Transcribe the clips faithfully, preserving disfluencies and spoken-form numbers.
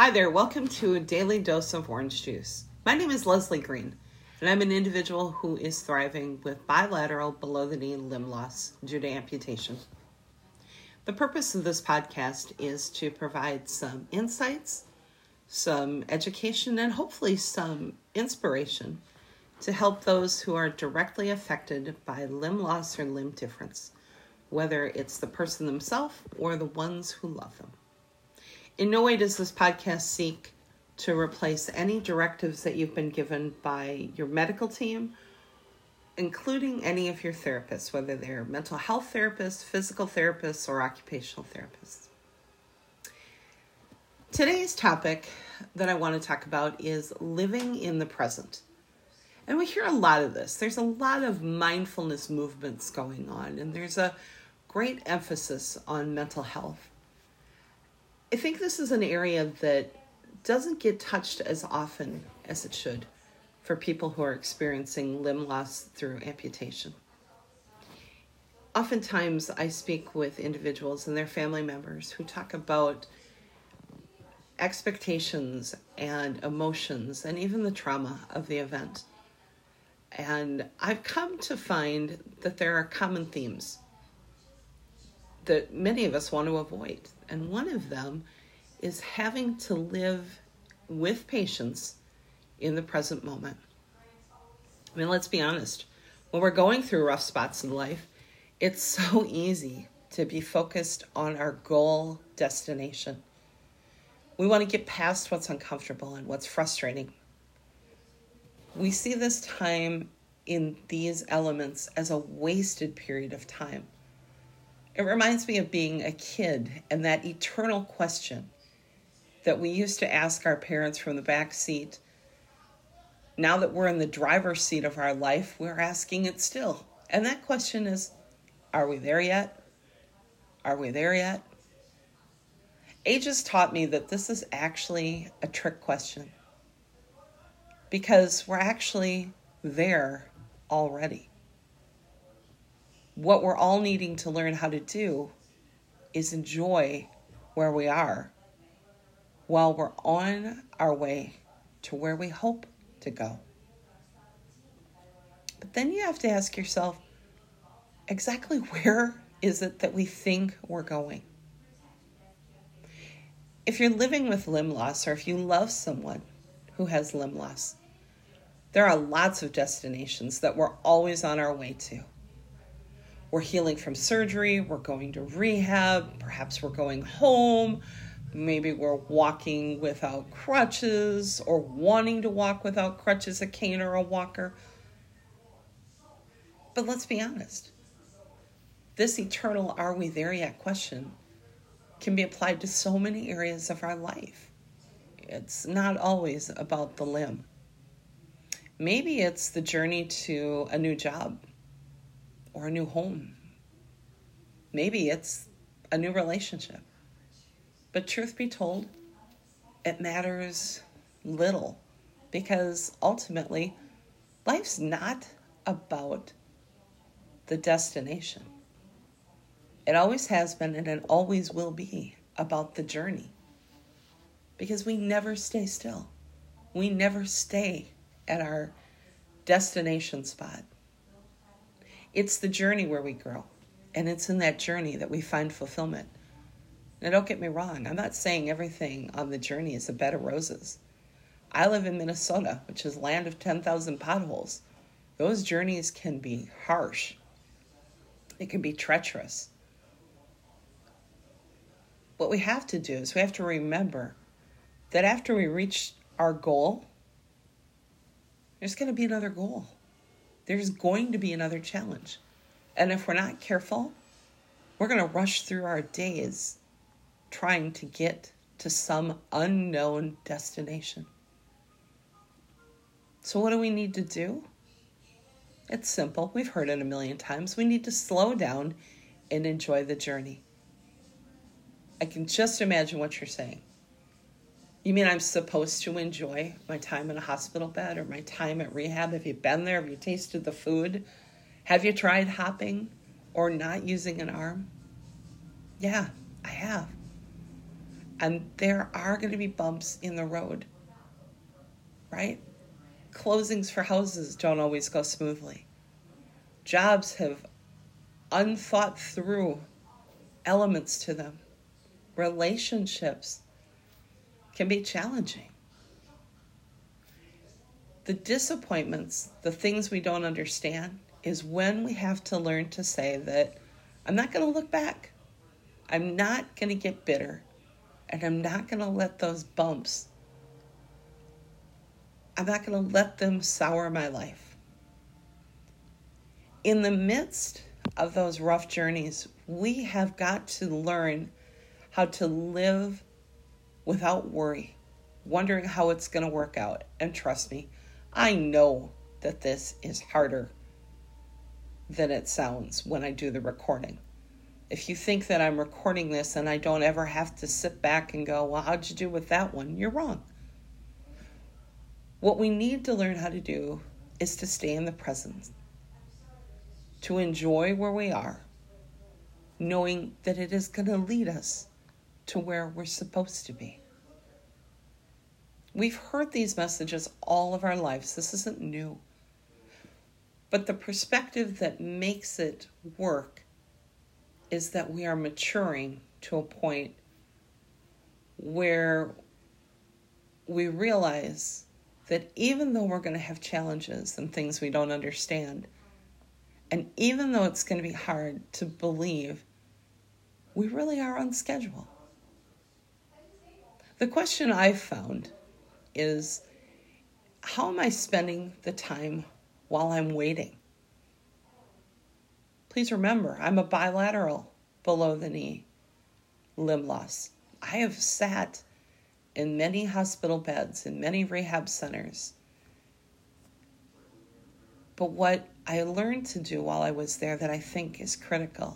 Hi there, welcome to a daily dose of orange juice. My name is Leslie Green, and I'm an individual who is thriving with bilateral below-the-knee limb loss due to amputation. The purpose of this podcast is to provide some insights, some education, and hopefully some inspiration to help those who are directly affected by limb loss or limb difference, whether it's the person themselves or the ones who love them. In no way does this podcast seek to replace any directives that you've been given by your medical team, including any of your therapists, whether they're mental health therapists, physical therapists, or occupational therapists. Today's topic that I want to talk about is living in the present. And we hear a lot of this. There's a lot of mindfulness movements going on, and there's a great emphasis on mental health. I think this is an area that doesn't get touched as often as it should for people who are experiencing limb loss through amputation. Oftentimes, I speak with individuals and their family members who talk about expectations and emotions and even the trauma of the event. And I've come to find that there are common themes that many of us want to avoid. And one of them is having to live with patience in the present moment. I mean, let's be honest. When we're going through rough spots in life, it's so easy to be focused on our goal destination. We want to get past what's uncomfortable and what's frustrating. We see this time in these elements as a wasted period of time. It reminds me of being a kid and that eternal question that we used to ask our parents from the back seat. Now that we're in the driver's seat of our life, we're asking it still. And that question is, are we there yet? Are we there yet? Age has taught me that this is actually a trick question because we're actually there already. What we're all needing to learn how to do is enjoy where we are while we're on our way to where we hope to go. But then you have to ask yourself, exactly where is it that we think we're going? If you're living with limb loss, or if you love someone who has limb loss, there are lots of destinations that we're always on our way to. We're healing from surgery, we're going to rehab, perhaps we're going home, maybe we're walking without crutches or wanting to walk without crutches, a cane or a walker. But let's be honest, this eternal "are we there yet" question can be applied to so many areas of our life. It's not always about the limb. Maybe it's the journey to a new job, or a new home. Maybe it's a new relationship. But truth be told, it matters little because ultimately, life's not about the destination. It always has been and it always will be about the journey because we never stay still. We never stay at our destination spot. It's the journey where we grow, and it's in that journey that we find fulfillment. Now, don't get me wrong. I'm not saying everything on the journey is a bed of roses. I live in Minnesota, which is land of ten thousand potholes. Those journeys can be harsh. They can be treacherous. What we have to do is we have to remember that after we reach our goal, there's going to be another goal. There's going to be another challenge. And if we're not careful, we're going to rush through our days trying to get to some unknown destination. So what do we need to do? It's simple. We've heard it a million times. We need to slow down and enjoy the journey. I can just imagine what you're saying. You mean I'm supposed to enjoy my time in a hospital bed or my time at rehab? Have you been there? Have you tasted the food? Have you tried hopping or not using an arm? Yeah, I have. And there are going to be bumps in the road, right? Closings for houses don't always go smoothly. Jobs have unthought through elements to them. Relationships can be challenging. The disappointments, the things we don't understand, is when we have to learn to say that I'm not going to look back. I'm not going to get bitter. And I'm not going to let those bumps, I'm not going to let them sour my life. In the midst of those rough journeys, we have got to learn how to live without worry, wondering how it's going to work out. And trust me, I know that this is harder than it sounds when I do the recording. If you think that I'm recording this and I don't ever have to sit back and go, well, how'd you do with that one? You're wrong. What we need to learn how to do is to stay in the present, to enjoy where we are, knowing that it is going to lead us to where we're supposed to be. We've heard these messages all of our lives. This isn't new. But the perspective that makes it work is that we are maturing to a point where we realize that even though we're going to have challenges and things we don't understand, and even though it's going to be hard to believe, we really are on schedule. The question I've found is, how am I spending the time while I'm waiting? Please remember, I'm a bilateral below the knee limb loss. I have sat in many hospital beds, in many rehab centers. But what I learned to do while I was there that I think is critical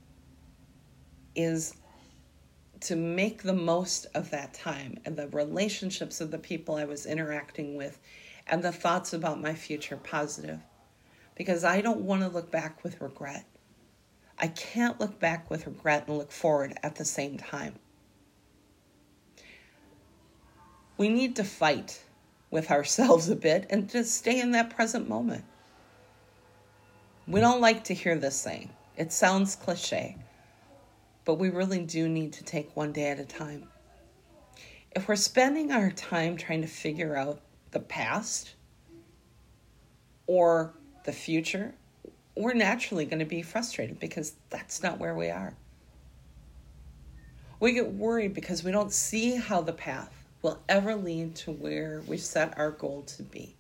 is to make the most of that time and the relationships of the people I was interacting with and the thoughts about my future positive. Because I don't want to look back with regret. I can't look back with regret and look forward at the same time. We need to fight with ourselves a bit and just stay in that present moment. We don't like to hear this saying. It sounds cliche, but we really do need to take one day at a time. If we're spending our time trying to figure out the past or the future, we're naturally going to be frustrated because that's not where we are. We get worried because we don't see how the path will ever lead to where we've set our goal to be.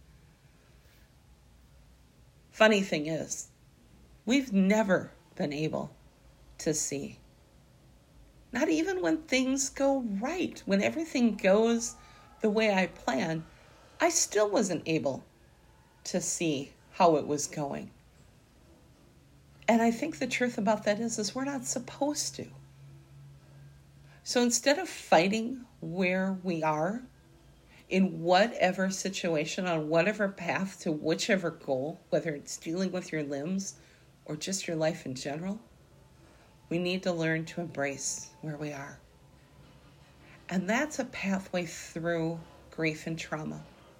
Funny thing is, we've never been able to see. Not even when things go right, when everything goes the way I planned, I still wasn't able to see how it was going. And I think the truth about that is, is we're not supposed to. So instead of fighting where we are, in whatever situation, on whatever path to whichever goal, whether it's dealing with your limbs or just your life in general, we need to learn to embrace where we are. And that's a pathway through grief and trauma.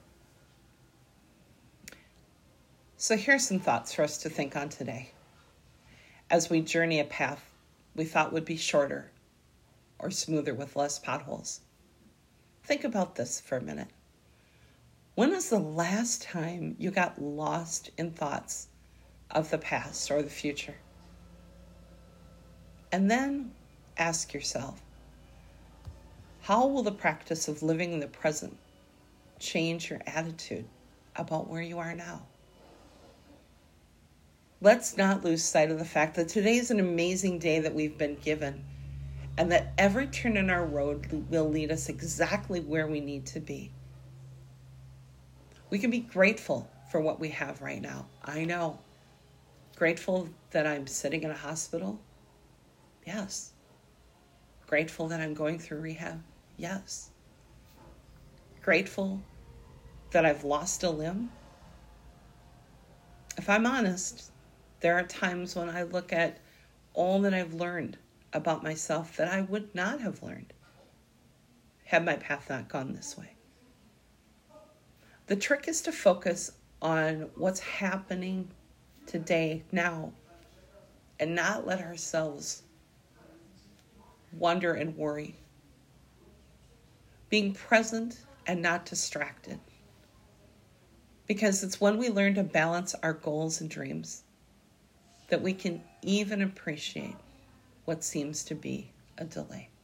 So here's some thoughts for us to think on today as we journey a path we thought would be shorter or smoother with less potholes. Think about this for a minute. When was the last time you got lost in thoughts of the past or the future? And then ask yourself, how will the practice of living in the present change your attitude about where you are now? Let's not lose sight of the fact that today is an amazing day that we've been given, and that every turn in our road will lead us exactly where we need to be. We can be grateful for what we have right now. I know. Grateful that I'm sitting in a hospital? Yes. Grateful that I'm going through rehab? Yes. Grateful that I've lost a limb? If I'm honest, there are times when I look at all that I've learned about myself that I would not have learned had my path not gone this way. The trick is to focus on what's happening today, now, and not let ourselves wonder and worry. Being present and not distracted. Because it's when we learn to balance our goals and dreams that we can even appreciate what seems to be a delay.